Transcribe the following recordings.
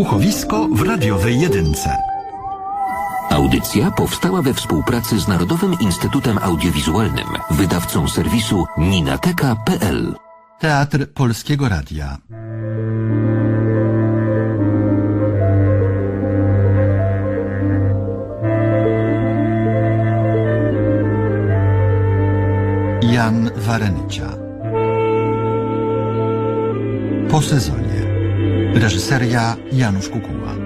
Słuchowisko w radiowej jedynce. Audycja powstała we współpracy z Narodowym Instytutem Audiowizualnym, wydawcą serwisu ninateka.pl. Teatr Polskiego Radia. Jan Warencia. Po sezonie. Reżyseria Janusz Kukuła.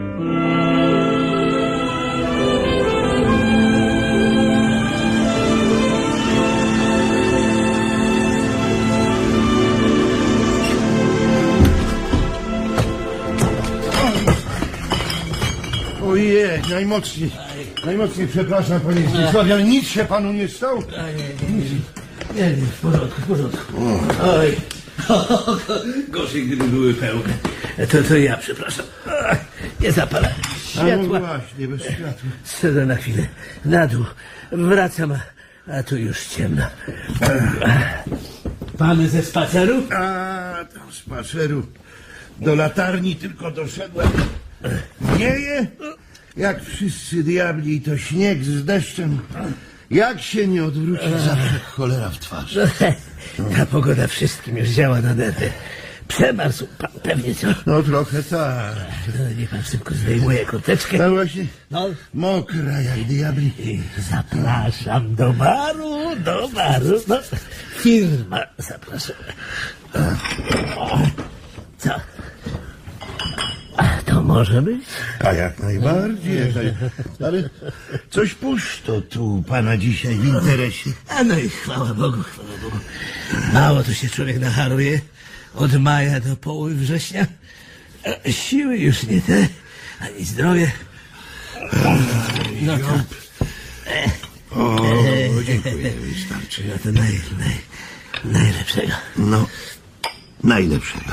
Ojej, najmocniej przepraszam, panie Zdzisławie, ale nic się panu nie stało? Nie, w porządku. Oj, gorzej gdyby były pełne. To ja przepraszam. Nie zapalę światła. No właśnie, bez światła. Zszedłem na chwilę na dół. Wracam, a tu już ciemno. Pan ze spaceru? A, tam spaceru. Do latarni tylko doszedłem. Wieje, jak wszyscy diabli, i to śnieg z deszczem. Jak się nie odwróci, zawsze cholera w twarz. Ta pogoda wszystkim już działa na nerwy. Przemarzł pan pewnie, co? No trochę tak. Niech pan szybko zdejmuje kurteczkę. No właśnie, No. mokra jak diabli. Zapraszam do baru. No, firma zapraszam. Co? To może być? A jak najbardziej. Ale coś pusto tu pana dzisiaj w interesie. A no i chwała Bogu. Mało tu się człowiek nacharuje. Od maja do połowy września. Siły już nie te, ani zdrowie. No to... O, dziękuję, wystarczy. No to najlepszego. No, najlepszego.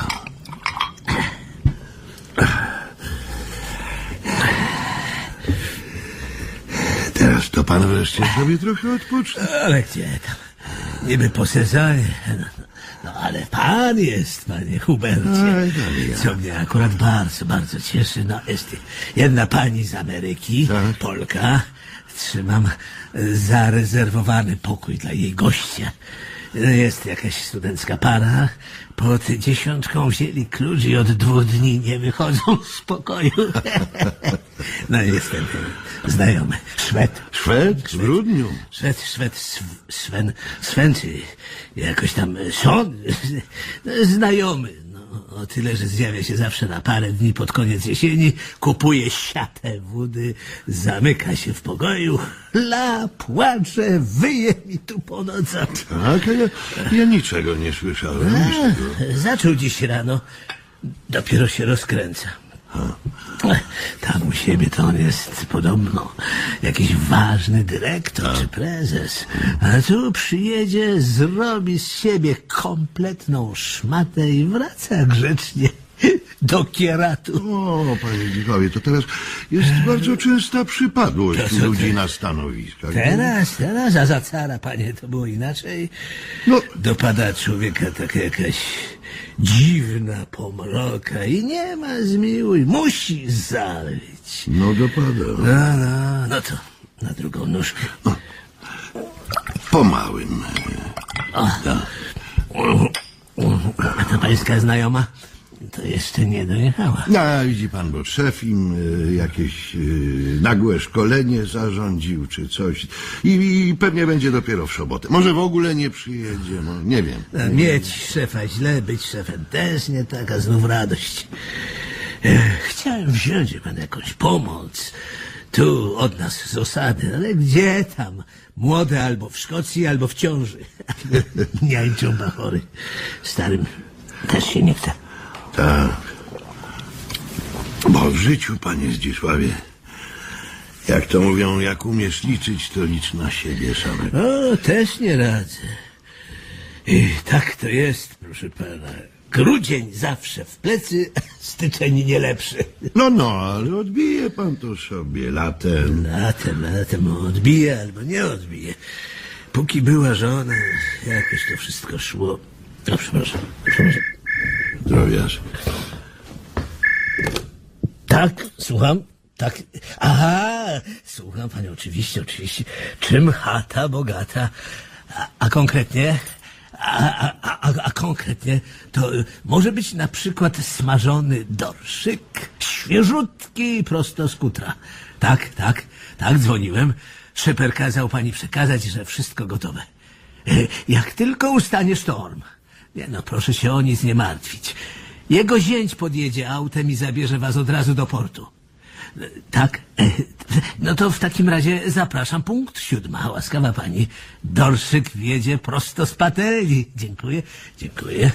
Teraz to pan wreszcie sobie trochę odpocznie. Ale gdzie tam? Niby po sezonie. No ale pan jest, panie Hubercie. Co mnie akurat bardzo cieszy. No jest jedna pani z Ameryki, tak. Polka. Trzymam zarezerwowany pokój dla jej gościa. Jest jakaś studencka para. Pod 10 wzięli klucz i od 2 dni nie wychodzą z pokoju. No i jest ten znajomy Szwed. Szwed? W grudniu. Sven, czy jakoś tam Sean, znajomy. No, o tyle, że zjawia się zawsze na parę dni pod koniec jesieni, kupuje siatę wody, zamyka się w pokoju, płacze, wyje mi tu po nocach. Tak, ja niczego nie słyszałem. Zaczął dziś rano, dopiero się rozkręca. Tam u siebie to on jest podobno jakiś ważny dyrektor czy prezes. A tu przyjedzie, zrobi z siebie kompletną szmatę i wraca grzecznie do kieratu. O, panie Zdzisławie, to teraz jest bardzo częsta przypadłość ludzi na stanowiskach. Teraz, a za cara, panie, to było inaczej. No. Dopada człowieka taka jakaś dziwna pomroka i nie ma zmiłuj, musi zawyć. No dopada. No to na drugą nóżkę. Po małym. A ta pańska znajoma to jeszcze nie dojechała. No, widzi pan, bo szef im jakieś nagłe szkolenie zarządził czy coś i pewnie będzie dopiero w sobotę. Może w ogóle nie przyjedzie, no nie wiem. Mieć szefa źle, być szefem też nie taka znów radość. Chciałem wziąć pan jakąś pomoc tu od nas z osady, ale gdzie tam? Młode albo w Szkocji, albo w ciąży. Niańczą bachory. Starym też się nie chce. Tak. Bo w życiu, panie Zdzisławie, jak to mówią, jak umiesz liczyć, to licz na siebie samego. O, też nie radzę. I tak to jest, proszę pana. Grudzień zawsze w plecy, styczeń nie lepszy. No, ale odbije pan to sobie latem. Latem odbije albo nie odbije. Póki była żona, jakoś to wszystko szło. Przepraszam. Zdrowiarz. Tak, słucham. Tak. Aha, słucham panie, oczywiście. Czym chata bogata? A konkretnie? A konkretnie to może być na przykład smażony dorszyk, świeżutki, prosto z kutra. Tak, dzwoniłem. Szyper kazał pani przekazać, że wszystko gotowe. Jak tylko ustanie sztorm. Nie no, proszę się o nic nie martwić. Jego zięć podjedzie autem i zabierze was od razu do portu. Tak? No to w takim razie zapraszam, punkt 7. Łaskawa pani. Dorszyk wjedzie prosto z patelni. Dziękuję.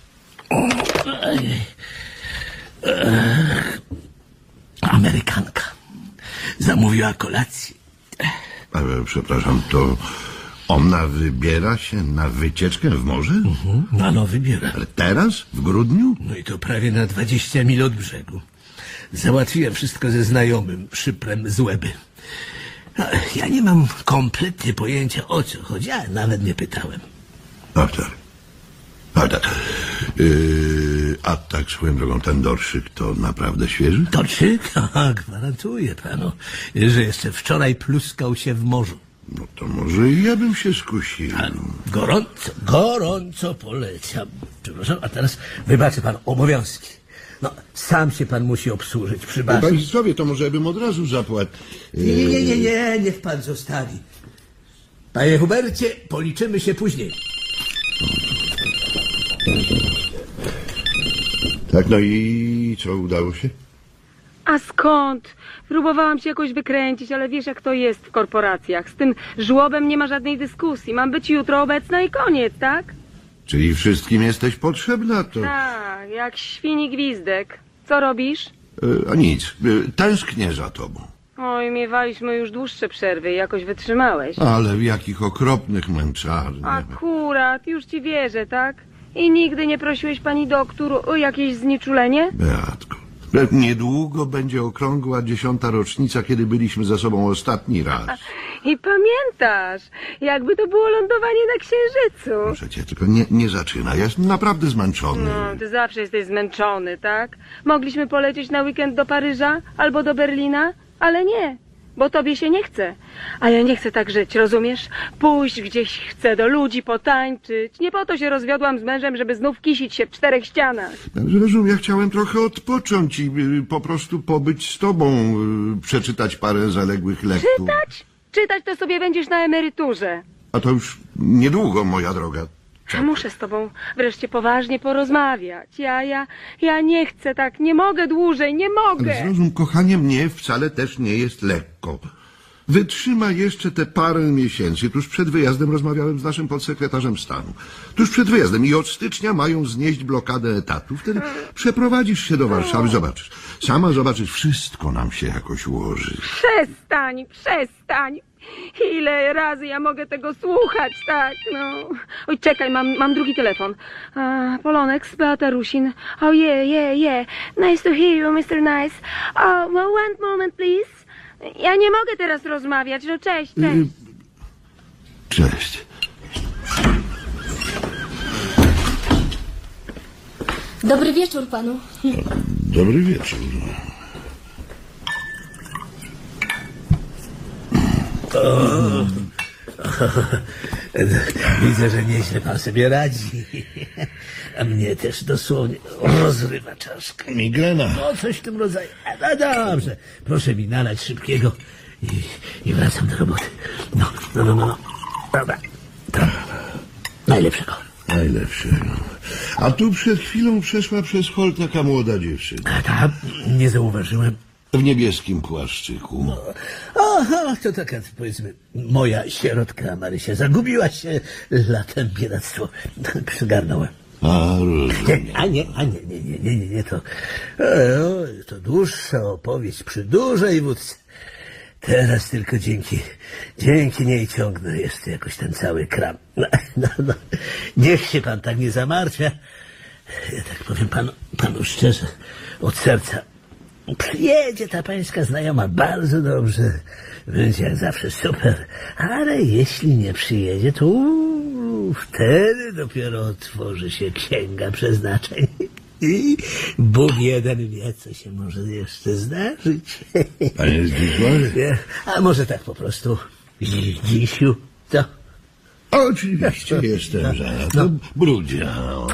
Amerykanka zamówiła kolację. Ale przepraszam, to ona wybiera się na wycieczkę w morze? No, wybiera. Ale teraz? W grudniu? No i to prawie na 20 mil od brzegu. Załatwiłem wszystko ze znajomym, Szyprem z Łeby. No, ja nie mam kompletnie pojęcia, o co chodzi, ja nawet nie pytałem. A tak. A tak swoją drogą, ten dorszyk to naprawdę świeży? Dorszyk? Aha, gwarantuję panu, że jeszcze wczoraj pluskał się w morzu. No to może i ja bym się skusił. Gorąco polecam. Przepraszam, a teraz wybaczy pan obowiązki. No, sam się pan musi obsłużyć przy barze. Panie Zdrowie, to może bym od razu zapłacił. Nie, niech pan zostawi. Panie Hubercie, policzymy się później. Tak, no i co, udało się? A skąd? Próbowałam się jakoś wykręcić, ale wiesz jak to jest w korporacjach. Z tym żłobem nie ma żadnej dyskusji. Mam być jutro obecna i koniec, tak? Czyli wszystkim jesteś potrzebna, to... Tak, jak świni gwizdek. Co robisz? A nic, tęsknię za tobą. Oj, miewaliśmy już dłuższe przerwy i jakoś wytrzymałeś. Ale w jakich okropnych męczarniach. Akurat, już ci wierzę, tak? I nigdy nie prosiłeś pani doktor o jakieś znieczulenie? Beatko, niedługo będzie okrągła 10. rocznica, kiedy byliśmy ze sobą ostatni raz. I pamiętasz, jakby to było lądowanie na Księżycu. Proszę cię, tylko nie zaczynaj, ja jestem naprawdę zmęczony. No, ty zawsze jesteś zmęczony, tak? Mogliśmy polecieć na weekend do Paryża albo do Berlina, ale nie, bo tobie się nie chce. A ja nie chcę tak żyć, rozumiesz? Pójść gdzieś chcę do ludzi, potańczyć. Nie po to się rozwiodłam z mężem, żeby znów kisić się w 4 ścianach. Zrozum, ja chciałem trochę odpocząć i po prostu pobyć z tobą, przeczytać parę zaległych lektur. Czytać to sobie będziesz na emeryturze. A to już niedługo, moja droga. A muszę z tobą wreszcie poważnie porozmawiać. Ja nie chcę tak, nie mogę dłużej, nie mogę. Ale zrozum, kochanie, mnie wcale też nie jest lekko. Wytrzymaj jeszcze te parę miesięcy. Tuż przed wyjazdem rozmawiałem z naszym podsekretarzem stanu. Tuż przed wyjazdem i od stycznia mają znieść blokadę etatu. Wtedy przeprowadzisz się do Warszawy, zobaczysz. Sama zobaczysz, wszystko nam się jakoś ułoży. Przestań. Ile razy ja mogę tego słuchać, tak, no. Oj, czekaj, mam drugi telefon. Polonex, Beata Rusin. Oh, yeah. Nice to hear you, Mr. Nice. Oh, well, one moment, please. Ja nie mogę teraz rozmawiać, no cześć. Cześć. Dobry wieczór panu. Dobry wieczór. Widzę, że nieźle pan sobie radzi. A mnie też dosłownie rozrywa czaszka. Migrena. No, coś w tym rodzaju. No dobrze. Proszę mi nalać szybkiego i wracam do roboty. No. Dobra. Najlepszego. A tu przed chwilą przeszła przez hol taka młoda dziewczyna. Tak, nie zauważyłem. W niebieskim płaszczyku. Aha, to taka, powiedzmy, moja sierotka Marysia. Zagubiła się latem, biedactwo. Przygarnąłem. A, rozumiem. Nie, to dłuższa opowieść przy dużej wódce. Teraz tylko dzięki niej ciągnę jeszcze jakoś ten cały kram. No. Niech się pan tak nie zamartwia. Ja tak powiem panu szczerze, od serca. Przyjedzie ta pańska znajoma bardzo dobrze. Będzie jak zawsze super. Ale jeśli nie przyjedzie, to wtedy dopiero otworzy się księga przeznaczeń. Bóg jeden wie, co się może jeszcze zdarzyć. Panie Zbigniewie? A może tak po prostu. Dzisiu, to... Oczywiście jestem za. To brudzie.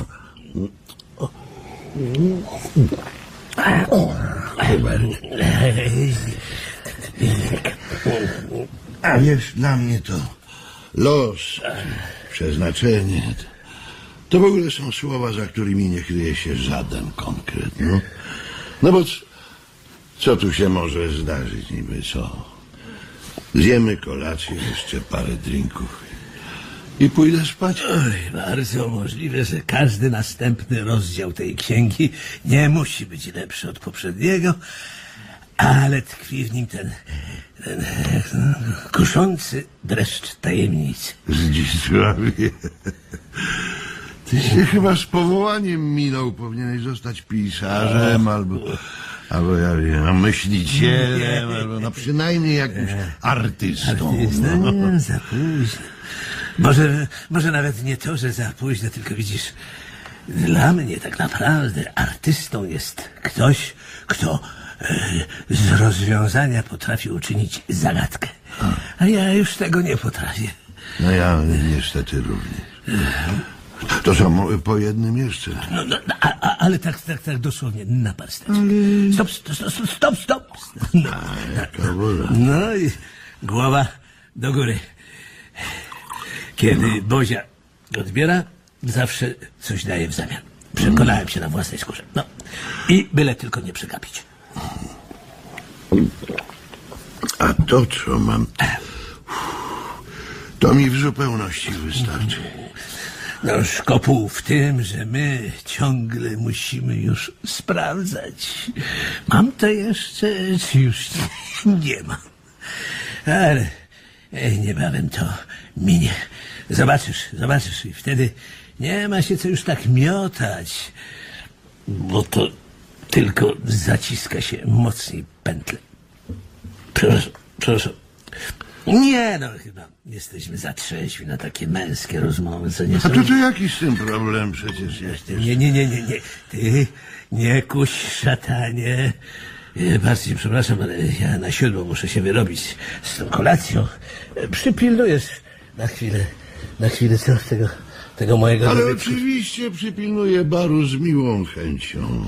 A wiesz, dla mnie to los, przeznaczenie. To w ogóle są słowa, za którymi nie kryje się żaden konkret. No bo co tu się może zdarzyć niby, co? Zjemy kolację, jeszcze parę drinków i pójdę spać. Oj, bardzo możliwe, że każdy następny rozdział tej księgi nie musi być lepszy od poprzedniego, ale tkwi w nim ten kuszący dreszcz tajemnicy. Zdzisławie, ty się chyba z powołaniem minął. Powinieneś zostać pisarzem albo ja wiem, myślicielem, albo no przynajmniej jakimś artystą. No, za późno. Może nawet nie to, że za późno, tylko widzisz, dla mnie tak naprawdę artystą jest ktoś, kto z rozwiązania potrafi uczynić zagadkę. A ja już tego nie potrafię. No ja niestety również. To są po jednym jeszcze. Ale tak dosłownie na parstać. Stop. Jaka wola. No i głowa do góry. Kiedy Bozia odbiera, zawsze coś daje w zamian. Przekonałem się na własnej skórze. No i byle tylko nie przegapić. A to, co mam, to mi w zupełności wystarczy. No szkopuł w tym, że my ciągle musimy już sprawdzać. Mam to jeszcze, czy już nie mam. Ale niebawem to minie. Zobaczysz i wtedy nie ma się co już tak miotać, bo to tylko zaciska się mocniej pętlę. Przepraszam. Nie, no chyba jesteśmy za trzeźwi na takie męskie rozmowy, co nie A są... to jakiś z tym problem przecież jest. Nie. Ty nie kuś, szatanie. Bardzo przepraszam, ale ja na 7 muszę się wyrobić z tą kolacją. Przypilnujesz na chwilę tego mojego... Ale oczywiście przypilnuję baru z miłą chęcią.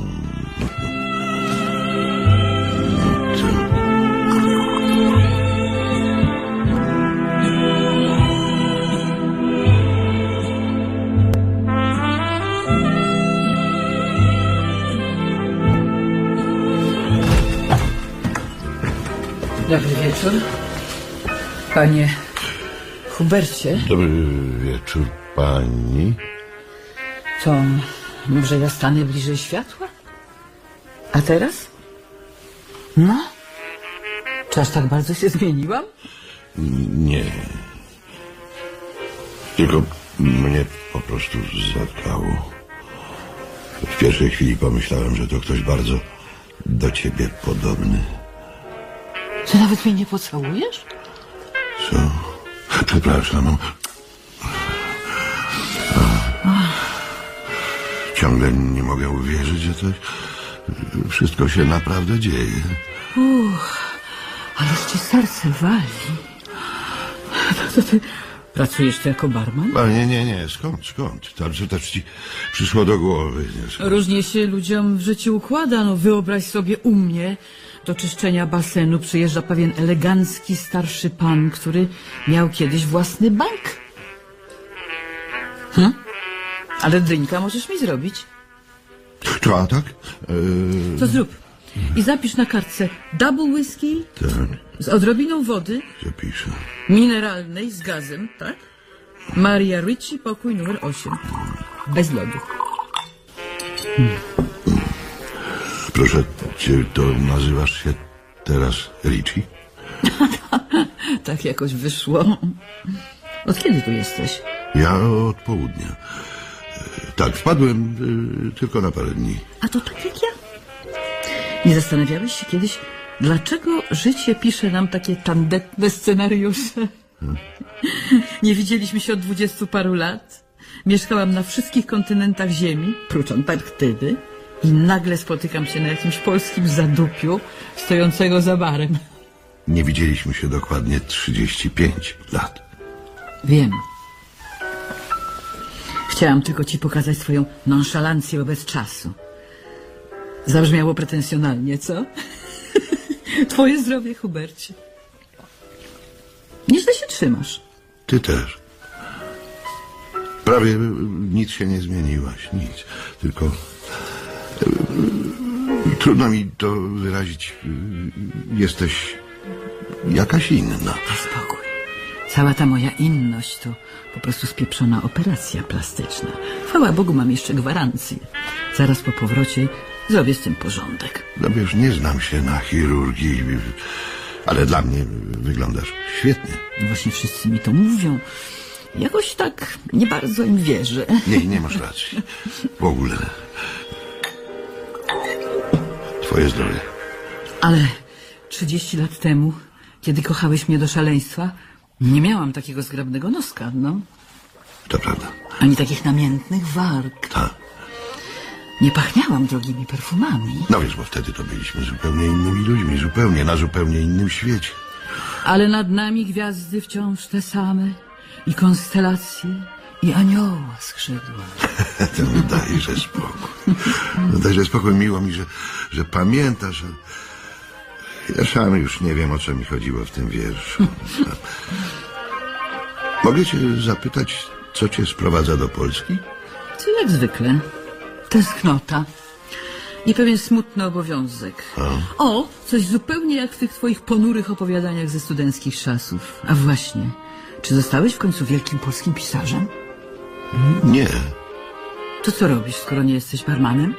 Dobry wieczór, panie Hubercie. Dobry wieczór, pani. To może ja stanę bliżej światła? A teraz? No? Czy aż tak bardzo się zmieniłam? Nie. Tylko mnie po prostu zatkało. W pierwszej chwili pomyślałem, że to ktoś bardzo do ciebie podobny. Ty nawet mnie nie pocałujesz? Co? Przepraszam. Ciągle nie mogę uwierzyć, że to wszystko się naprawdę dzieje. Ależ ci serce wali. To ty pracujesz tu jako barman? A nie. Skąd? To też ci przyszło do głowy. Różnie się ludziom w życiu układa. No wyobraź sobie, u mnie do czyszczenia basenu przyjeżdża pewien elegancki starszy pan, który miał kiedyś własny bank. Ale drinka możesz mi zrobić. To, a tak? To zrób. I zapisz na kartce double whisky Tak, z odrobiną wody, zapiszę. mineralnej z gazem, tak? Maria Ricci, pokój numer 8. Bez lodu. Proszę cię, to nazywasz się teraz Ricci? Tak jakoś wyszło. Od kiedy tu jesteś? Ja od południa. Tak, wpadłem tylko na parę dni. A to tak jak ja. Nie zastanawiałeś się kiedyś, dlaczego życie pisze nam takie tandetne scenariusze? Nie widzieliśmy się od 20 paru lat. Mieszkałam na wszystkich kontynentach Ziemi, prócz Antarktydy. i nagle spotykam się na jakimś polskim zadupiu stojącego za barem. Nie widzieliśmy się dokładnie 35 lat. Wiem. Chciałam tylko ci pokazać swoją nonszalancję wobec czasu. Zabrzmiało pretensjonalnie, co? Twoje zdrowie, Hubercie. Nieźle się trzymasz. Ty też. Prawie nic się nie zmieniłaś, nic. Tylko trudno mi to wyrazić. Jesteś jakaś inna. Daj spokój. Cała ta moja inność to po prostu spieprzona operacja plastyczna. Chwała Bogu, mam jeszcze gwarancję. Zaraz po powrocie zrobię z tym porządek. No wiesz, nie znam się na chirurgii, ale dla mnie wyglądasz świetnie. No właśnie wszyscy mi to mówią. Jakoś tak nie bardzo im wierzę. Nie masz racji. W ogóle. Twoje zdrowie. Ale 30 lat temu, kiedy kochałeś mnie do szaleństwa, nie miałam takiego zgrabnego noska, no. To prawda. Ani takich namiętnych warg. Tak. Nie pachniałam drogimi perfumami. No wiesz, bo wtedy to byliśmy zupełnie innymi ludźmi. Zupełnie, na zupełnie innym świecie. Ale nad nami gwiazdy wciąż te same. I konstelacje, i anioła skrzydła. To dajże spokój. Dajże spokój, miło mi, że pamiętasz. Ja sam już nie wiem, o co mi chodziło w tym wierszu. Mogę cię zapytać, co cię sprowadza do Polski? To jak zwykle. Tęsknota. I pewien smutny obowiązek. O, coś zupełnie jak w tych twoich ponurych opowiadaniach ze studenckich czasów. A właśnie, czy zostałeś w końcu wielkim polskim pisarzem? Nie. To co robisz, skoro nie jesteś barmanem?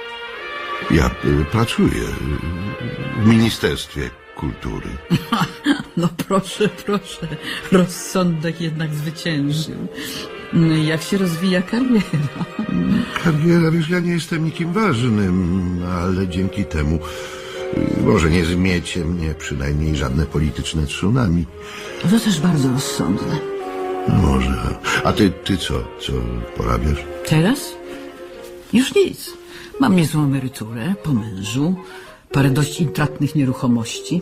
Ja pracuję w Ministerstwie Kultury. No proszę, proszę. Rozsądek jednak zwyciężył. No i jak się rozwija kariera? Kariera, wiesz, ja nie jestem nikim ważnym, ale dzięki temu może nie zmiecie mnie przynajmniej żadne polityczne tsunami. To też bardzo rozsądne. Może. A ty co porabiasz? Teraz? Już nic. Mam niezłą emeryturę po mężu, parę dość intratnych nieruchomości.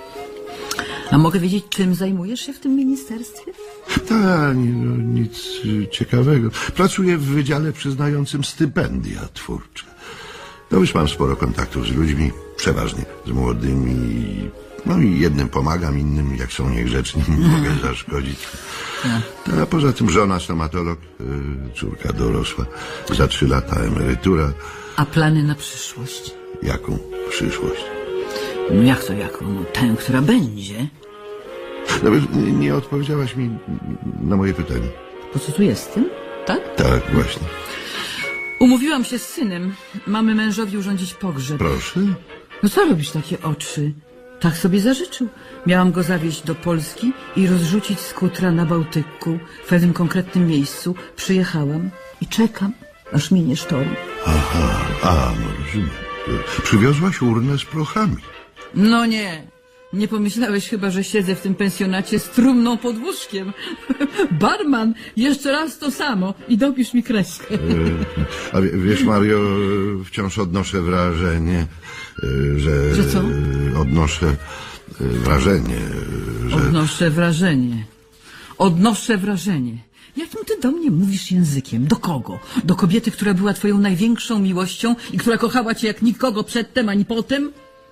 A mogę wiedzieć, czym zajmujesz się w tym ministerstwie? Tak, nic ciekawego. Pracuję w wydziale przyznającym stypendia twórcze. No już mam sporo kontaktów z ludźmi, przeważnie z młodymi. No i jednym pomagam, innym jak są niegrzeczni, mogę zaszkodzić. A poza tym żona stomatolog, córka dorosła, za 3 lata emerytura. A plany na przyszłość? Jaką przyszłość? No jak to jaką? No tę, która będzie. No, nie odpowiedziałaś mi na moje pytanie. Po co tu jestem? Tak? Tak, właśnie. Umówiłam się z synem. Mamy mężowi urządzić pogrzeb. Proszę? No co robisz takie oczy? Tak sobie zażyczył. Miałam go zawieźć do Polski i rozrzucić skutra na Bałtyku w pewnym konkretnym miejscu. Przyjechałam i czekam, aż minie sztorm. Aha, no rozumiem. Przywiozłaś urnę z prochami. No nie. Nie pomyślałeś chyba, że siedzę w tym pensjonacie z trumną pod łóżkiem. Barman, jeszcze raz to samo i dopisz mi kreskę. A wiesz, Mario, wciąż odnoszę wrażenie, że... Że co? Odnoszę wrażenie, że... Odnoszę wrażenie. Jakim ty do mnie mówisz językiem? Do kogo? Do kobiety, która była twoją największą miłością i która kochała cię jak nikogo przedtem ani potem?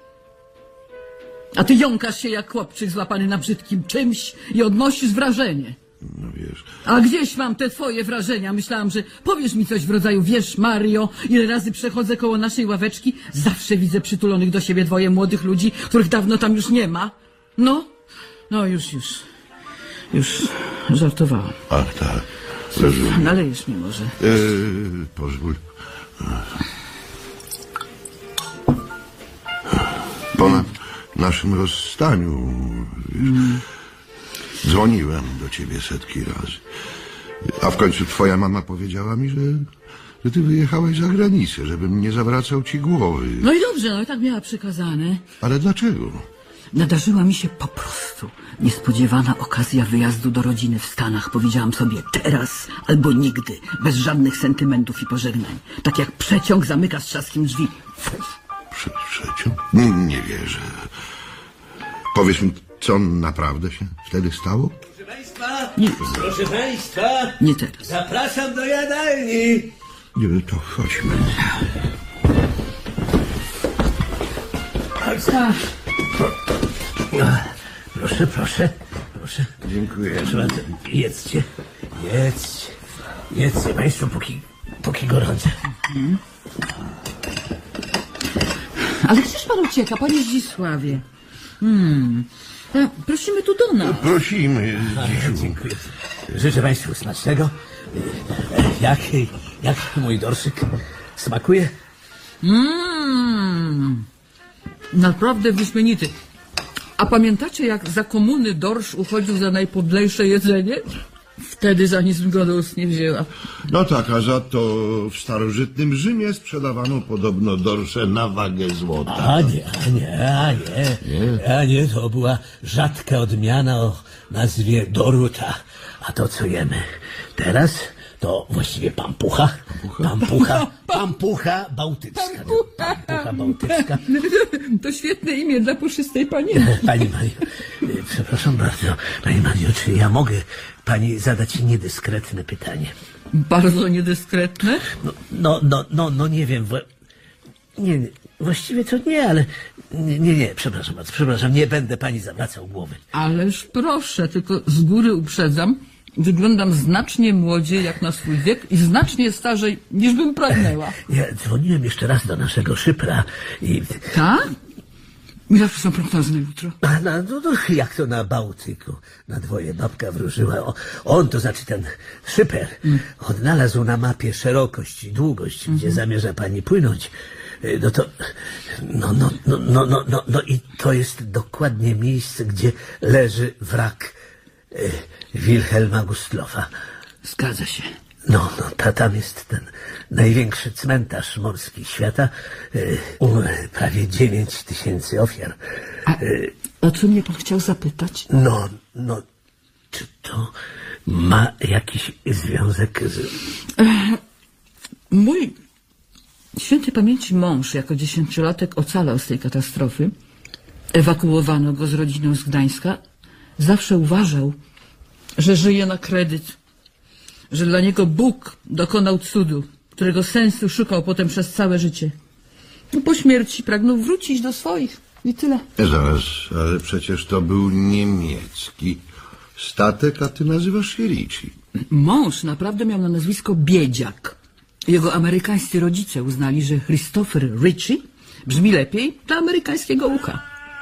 A ty jąkasz się jak chłopczyk złapany na brzydkim czymś i odnosisz wrażenie. No wiesz... A gdzieś mam te twoje wrażenia. Myślałam, że powiesz mi coś w rodzaju: wiesz, Mario, ile razy przechodzę koło naszej ławeczki, zawsze widzę przytulonych do siebie 2 młodych ludzi, których dawno tam już nie ma. No już żartowałam. Ach, tak. Rozumiem. Nalejesz mi może? Pozwól. Po naszym rozstaniu dzwoniłem do ciebie setki razy. A w końcu twoja mama powiedziała mi, że ty wyjechałeś za granicę, żebym nie zawracał ci głowy. No i dobrze, no i tak miała przykazane. Ale dlaczego? nadarzyła mi się po prostu niespodziewana okazja wyjazdu do rodziny w Stanach. Powiedziałam sobie teraz albo nigdy, bez żadnych sentymentów i pożegnań. Tak jak przeciąg zamyka z trzaskiem drzwi. Przeciąg? Nie wierzę. Powiedz mi, co naprawdę się wtedy stało? Proszę państwa, Nie. proszę państwa, Nie teraz. zapraszam do jadalni. Nie, to chodźmy. Proszę, proszę, proszę. Dziękuję. Proszę bardzo, jedzcie, jedzcie państwo, póki gorące. Ale gdzież pan ucieka, panie Zdzisławie? Prosimy tu do nas. Prosimy. Dziękuję. Życzę państwu smacznego. Jak mój dorszyk smakuje? Naprawdę wyśmienity. A pamiętacie, jak za komuny dorsz uchodził za najpodlejsze jedzenie? Wtedy za nic bym go do ust nie wzięła. No tak, a za to w starożytnym Rzymie sprzedawano podobno dorsze na wagę złota. A nie, to była rzadka odmiana o nazwie Doruta. A to, co jemy teraz, to właściwie pampucha bałtycka. Pampucha bałtycka. To świetne imię dla puszystej panienki. Pani Mario, przepraszam bardzo, pani Mario, czy ja mogę pani zadać niedyskretne pytanie? Bardzo niedyskretne. No nie wiem. Nie, właściwie to nie, ale... Nie, przepraszam bardzo, przepraszam, nie będę pani zawracał głowy. Ależ proszę, tylko z góry uprzedzam, wyglądam znacznie młodziej jak na swój wiek i znacznie starzej niż bym pragnęła. Ja dzwoniłem jeszcze raz do naszego szypra i... Tak? Ile są prognozy na jutro? No, jak to na Bałtyku? Na dwoje babka wróżyła. On, to znaczy ten szyper, odnalazł na szerokość i długość, gdzie zamierza pani płynąć. No i to jest dokładnie miejsce, gdzie leży wrak Wilhelma Gustlofa. Zgadza się. Tam jest ten największy cmentarz morski świata. Prawie 9000 ofiar. A o co mnie pan chciał zapytać? Czy to ma jakiś związek z... Mój świętej pamięci mąż jako 10-latek ocalał z tej katastrofy. Ewakuowano go z rodziną z Gdańska. Zawsze uważał, że żyje na kredyt. Że dla niego Bóg dokonał cudu, którego sensu szukał potem przez całe życie. Po śmierci pragnął wrócić do swoich i tyle. Zaraz, ale przecież to był niemiecki statek, a ty nazywasz się Ricci. Mąż naprawdę miał na nazwisko Biedziak. Jego amerykańscy rodzice uznali, że Christopher Ricci brzmi lepiej dla amerykańskiego ucha.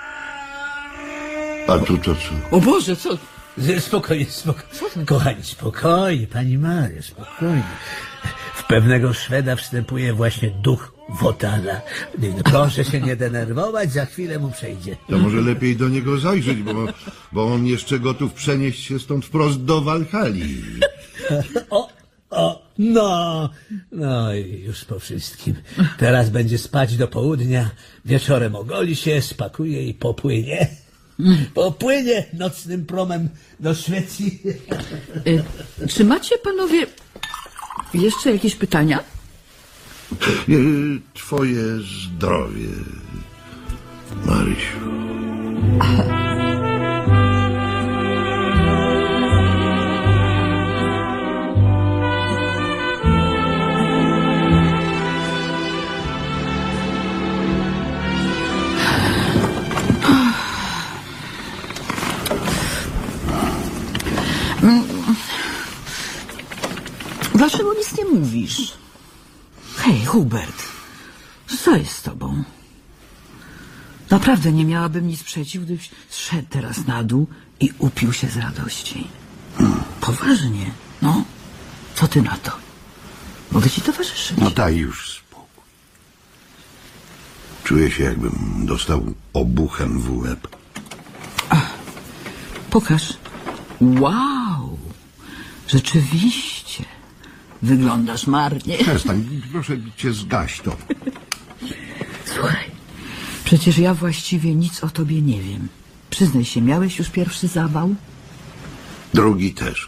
A tu to co? O Boże, co? Spokojnie. Kochani, spokojnie, pani Maria, spokojnie. W pewnego Szweda wstępuje właśnie duch Wotana. Proszę się nie denerwować, za chwilę mu przejdzie. To może lepiej do niego zajrzeć, bo on jeszcze gotów przenieść się stąd wprost do Walhali. No i już po wszystkim. Teraz będzie spać do południa, wieczorem ogoli się, spakuje i popłynie. Popłynie nocnym promem do Szwecji. Czy macie panowie jeszcze jakieś pytania? Twoje zdrowie, Marysiu. Dlaczego nic nie mówisz? Hej, Hubert, co jest z tobą? Naprawdę nie miałabym nic przeciw, gdybyś zszedł teraz na dół i upił się z radości. Poważnie, no. Co ty na to? Mogę ci towarzyszyć. No daj już spokój. Czuję się, jakbym dostał obuchem w łeb. Pokaż. Wow, rzeczywiście. Wyglądasz marnie. Przestań, proszę cię, zgaś to. Słuchaj, Przecież ja właściwie nic o tobie nie wiem. Przyznaj się, miałeś już pierwszy zawał? Drugi też.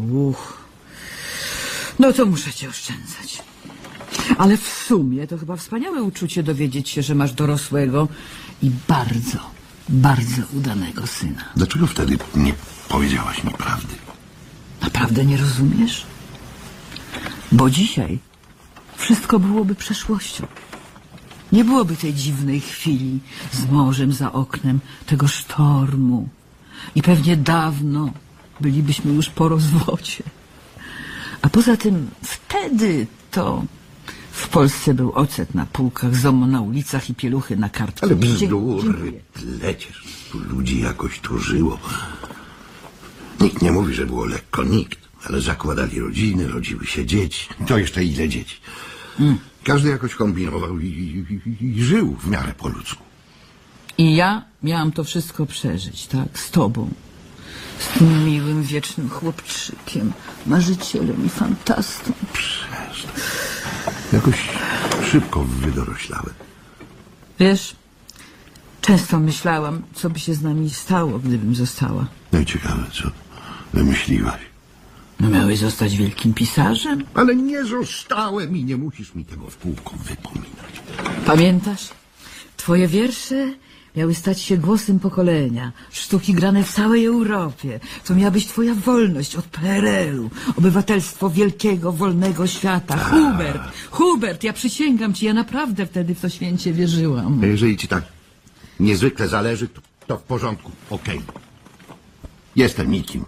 No to muszę cię oszczędzać. Ale w sumie to chyba wspaniałe uczucie dowiedzieć się, że masz dorosłego i bardzo, bardzo udanego syna. Dlaczego wtedy nie powiedziałaś mi prawdy? Naprawdę nie rozumiesz? Bo dzisiaj wszystko byłoby przeszłością. Nie byłoby tej dziwnej chwili z morzem za oknem, tego sztormu. I pewnie dawno bylibyśmy już po rozwodzie. A poza tym wtedy to w Polsce był ocet na półkach, ZOMO na ulicach i pieluchy na kartce. Ale bzdury pleciesz. Tu ludzi jakoś tu żyło. Nikt nie mówi, że było lekko, nikt. Ale zakładali rodziny, rodziły się dzieci. To jeszcze ile dzieci? Każdy jakoś kombinował i żył w miarę po ludzku. I ja miałam to wszystko przeżyć, tak? Z tobą. Z tym miłym, wiecznym chłopczykiem, marzycielem i fantastą. Przestań. Jakoś szybko wydoroślałem. Wiesz, często myślałam, co by się z nami stało, gdybym została. No i ciekawe, co wymyśliłaś. No miałeś zostać wielkim pisarzem? Ale nie zostałem i nie musisz mi tego w kółko wypominać. Pamiętasz? Twoje wiersze miały stać się głosem pokolenia. Sztuki grane w całej Europie. To miała być twoja wolność od PRL-u. Obywatelstwo wielkiego, wolnego świata. Hubert, ja przysięgam ci, ja naprawdę wtedy w to święcie wierzyłam. A jeżeli ci tak niezwykle zależy, to w porządku. Okej. Jestem nikim.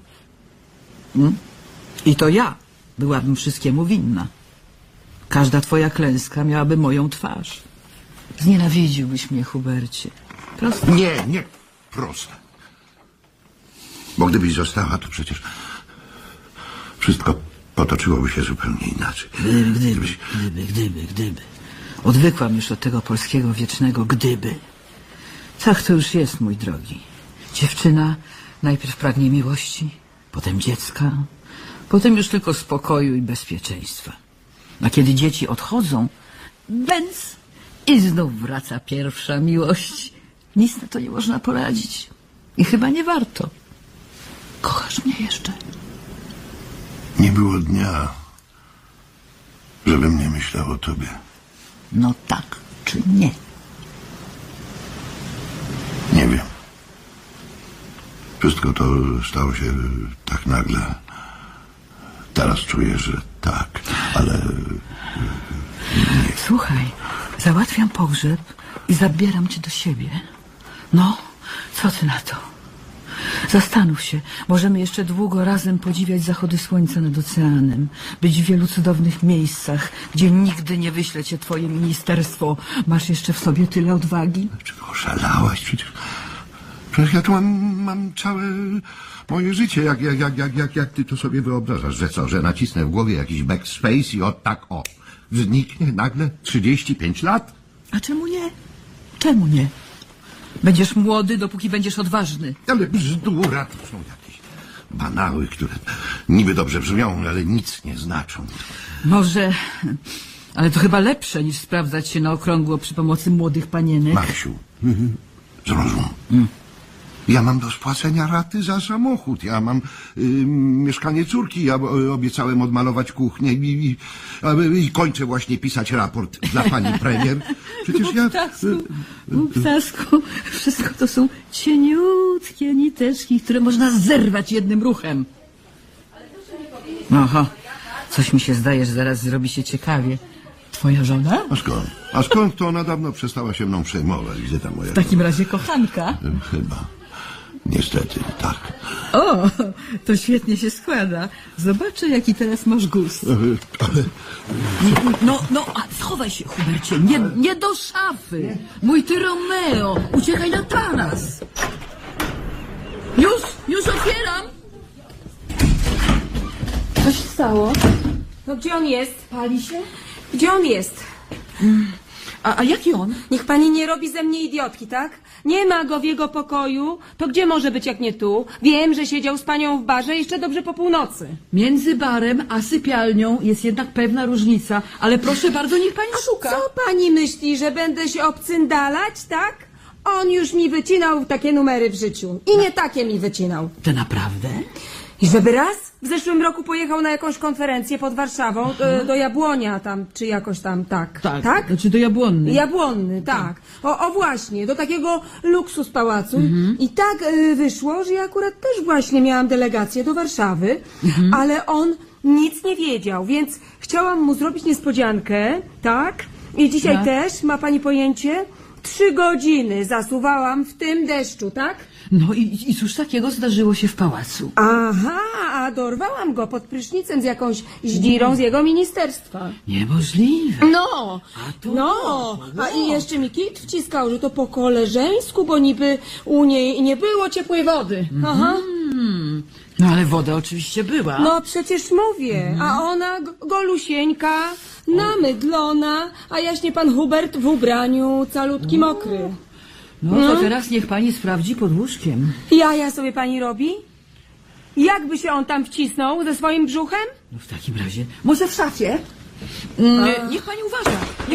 I to ja byłabym wszystkiemu winna. Każda twoja klęska miałaby moją twarz. Znienawidziłbyś mnie, Hubercie. Proste. Nie proste. Bo gdybyś została, to przecież wszystko potoczyłoby się zupełnie inaczej. Gdyby. Odwykłam już od tego polskiego wiecznego gdyby. Tak to już jest, mój drogi. Dziewczyna najpierw pragnie miłości, potem dziecka, potem już tylko spokoju i bezpieczeństwa. A kiedy dzieci odchodzą, bęc i znów wraca pierwsza miłość. Nic na to nie można poradzić. I chyba nie warto. Kochasz mnie jeszcze? Nie było dnia, żebym nie myślał o tobie. No tak czy nie? Nie wiem. Wszystko to stało się tak nagle. Teraz czuję, że tak, ale nie. Słuchaj, załatwiam pogrzeb i zabieram cię do siebie. No, co ty na to? Zastanów się, możemy jeszcze długo razem podziwiać zachody słońca nad oceanem, być w wielu cudownych miejscach, gdzie nigdy nie wyśle cię twoje ministerstwo. Masz jeszcze w sobie tyle odwagi? Dlaczego oszalałaś? Przecież ja tu mam całe moje życie, jak ty to sobie wyobrażasz, że co, że nacisnę w głowie jakiś backspace i zniknie nagle 35 lat? A czemu nie? Czemu nie? Będziesz młody, dopóki będziesz odważny. Ale bzdura, to są jakieś banały, które niby dobrze brzmią, ale nic nie znaczą. Może, ale to chyba lepsze niż sprawdzać się na okrągło przy pomocy młodych panienek. Marysiu, zrozum. Ja mam do spłacenia raty za samochód. Ja mam mieszkanie córki. Ja obiecałem odmalować kuchnię i kończę właśnie pisać raport dla pani premier. Przecież Ptasku, wszystko to są cieniutkie niteczki, które można zerwać jednym ruchem. Aha, coś mi się zdaje, że zaraz zrobi się ciekawie. Twoja żona? A skąd to ona dawno przestała się mną przejmować? Gdzie ta moja W takim razie kochanka? Chyba. Niestety, tak. O, to świetnie się składa. Zobaczę, jaki teraz masz gust. Ale No, a schowaj się, Hubercie. Nie do szafy. Mój ty Romeo, uciekaj na taras. Już otwieram. Co się stało? No gdzie on jest? Pali się? Gdzie on jest? A jaki on? Niech pani nie robi ze mnie idiotki, tak? Nie ma go w jego pokoju. To gdzie może być jak nie tu? Wiem, że siedział z panią w barze jeszcze dobrze po północy. Między barem a sypialnią jest jednak pewna różnica, ale proszę bardzo, niech pani szuka. Co pani myśli, że będę się obcyndalać, tak? On już mi wycinał takie numery w życiu. I nie takie mi wycinał. To naprawdę? I żeby raz w zeszłym roku pojechał na jakąś konferencję pod Warszawą, do Jabłonia tam, czy jakoś tam, tak. Tak? Znaczy do Jabłonny. Jabłonny, tak. O właśnie, do takiego luksus pałacu. I tak wyszło, że ja akurat też właśnie miałam delegację do Warszawy, ale on nic nie wiedział, więc chciałam mu zrobić niespodziankę, tak? I dzisiaj Tak. też, ma pani pojęcie? 3 godziny zasuwałam w tym deszczu, tak? No i cóż takiego zdarzyło się w pałacu? Aha, a dorwałam go pod prysznicem z jakąś zdzirą z jego ministerstwa. Niemożliwe. No, a i jeszcze mi kit wciskał, że to po koleżeńsku, bo niby u niej nie było ciepłej wody. Aha. No ale woda oczywiście była. No przecież mówię, a ona golusieńka, namydlona, a jaśnie pan Hubert w ubraniu calutki mokry. No to teraz niech pani sprawdzi pod łóżkiem. Jaja sobie pani robi? Jakby się on tam wcisnął ze swoim brzuchem? No w takim razie, może w szafie? Niech pani uważa.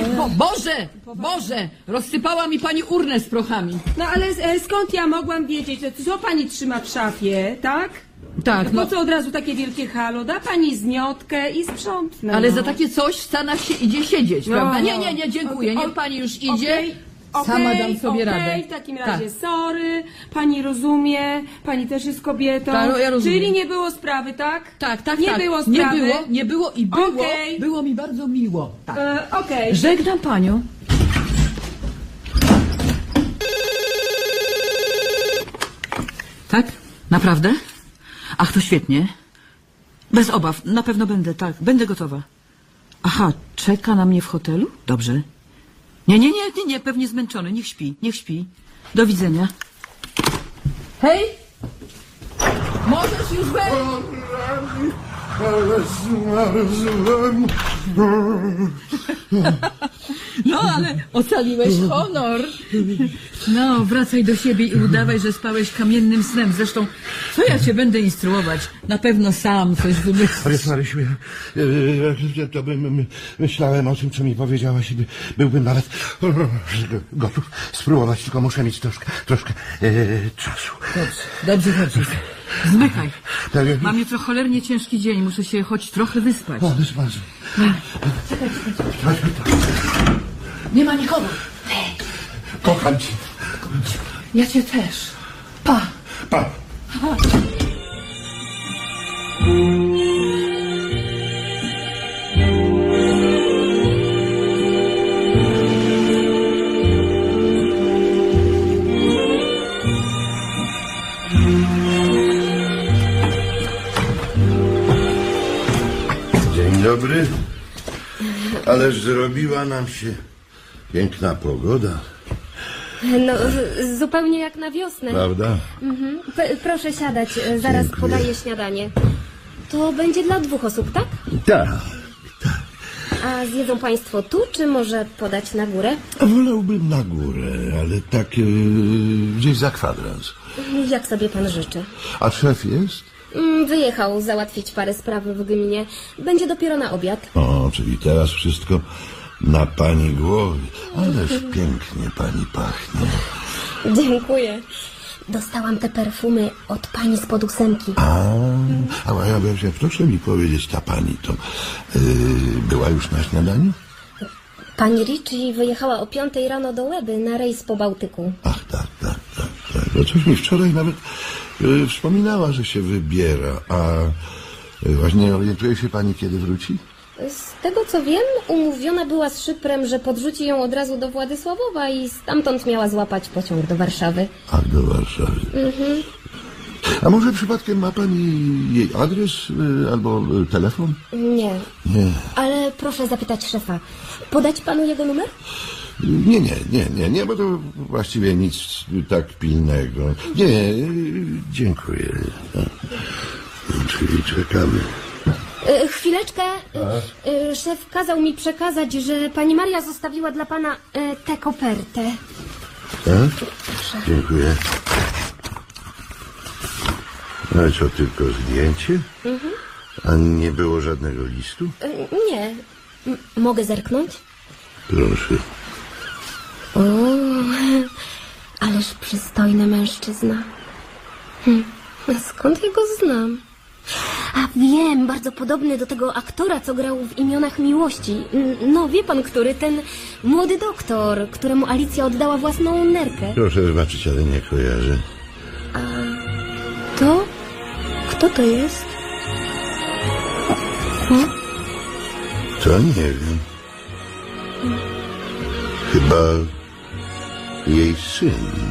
Boże, rozsypała mi pani urnę z prochami. No ale skąd ja mogłam wiedzieć, że co pani trzyma w szafie, tak? Tak, Po co od razu takie wielkie halo? Da pani zmiotkę i sprzątnę. ale no. za takie coś w Stanach się idzie siedzieć, prawda? Nie, dziękuję. Niech pani już idzie. Sama dam sobie radę. W takim razie sorry, pani rozumie, pani też jest kobietą. Tak, ja rozumiem. Czyli nie było sprawy, tak? Tak. Nie było sprawy. Nie było i było. Okej. Było mi bardzo miło. Tak. Okej. Żegnam panią. Tak? Naprawdę? Ach, to świetnie. Bez obaw, na pewno będę, tak, będę gotowa. Aha, czeka na mnie w hotelu? Dobrze. Nie, pewnie zmęczony, niech śpi. Do widzenia. Hej! Możesz już wejść! Ale zmarzłem. No, ale ocaliłeś honor. No, wracaj do siebie i udawaj, że spałeś kamiennym snem. Zresztą, co ja cię będę instruować? Na pewno sam coś wymyślisz. Marysiu, to bym myślałem o tym, co mi powiedziałaś i byłbym nawet gotów spróbować, tylko muszę mieć troszkę czasu. Dobrze. Zmykaj. Tak, Mam jutro cholernie ciężki dzień. Muszę się choć trochę wyspać. o, wysmażę. Nie ma nikogo. Kocham cię. Ja cię też. Pa. Pa. Dzień dobry. Ależ zrobiła nam się piękna pogoda, No, zupełnie jak na wiosnę. prawda? Proszę siadać, zaraz Dziękuję. podaję śniadanie. To będzie dla 2 osób, tak? Tak. A zjedzą państwo tu, czy może podać na górę? Wolałbym na górę, ale tak gdzieś za kwadrans. Jak sobie pan życzy. A szef jest? Wyjechał załatwić parę spraw w gminie. Będzie dopiero na obiad. O, czyli teraz wszystko na pani głowie. Ależ pięknie pani pachnie. Dziękuję. Dostałam te perfumy od pani spod 8. A ja proszę mi powiedzieć, ta pani to była już na śniadaniu? Pani Ricci wyjechała o 5 rano do Łeby na rejs po Bałtyku. Ach, tak. No coś mi wczoraj nawet wspominała, że się wybiera. A właśnie orientuje się pani, kiedy wróci? Z tego co wiem, umówiona była z Szyprem, że podrzuci ją od razu do Władysławowa i stamtąd miała złapać pociąg do Warszawy. Ach, do Warszawy. A może przypadkiem ma pani jej adres albo telefon? Nie. Nie. Ale proszę zapytać szefa. Podać panu jego numer? Nie, bo to właściwie nic tak pilnego. Nie, dziękuję. Czyli czekamy. Chwileczkę. Szef kazał mi przekazać, że pani Maria zostawiła dla pana tę kopertę. Tak? Dziękuję. No i co, tylko zdjęcie? A nie było żadnego listu? Nie. Mogę zerknąć? Proszę. O, Ależ przystojny mężczyzna. A skąd ja go znam? A wiem, bardzo podobny do tego aktora, co grał w Imionach Miłości. No, wie pan, który? Ten młody doktor, któremu Alicja oddała własną nerkę. Proszę wybaczyć, ale nie kojarzę. A to? Kto to jest? To nie wiem. Chyba jej syn.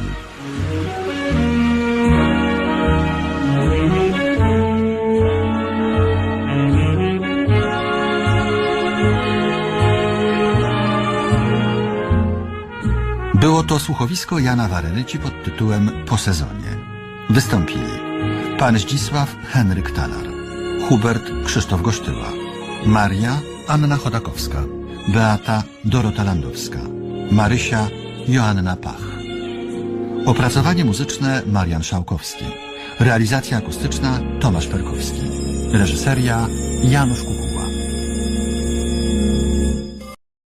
Było to słuchowisko Jana Warenyci pod tytułem Po sezonie. Wystąpili pan Zdzisław Henryk Talar, Hubert Krzysztof Gosztyła, Maria Anna Chodakowska, Beata Dorota Landowska, Marysia Joanna Pach. Opracowanie muzyczne Marian Szałkowski. Realizacja akustyczna Tomasz Perkowski. Reżyseria Janusz Kukuła.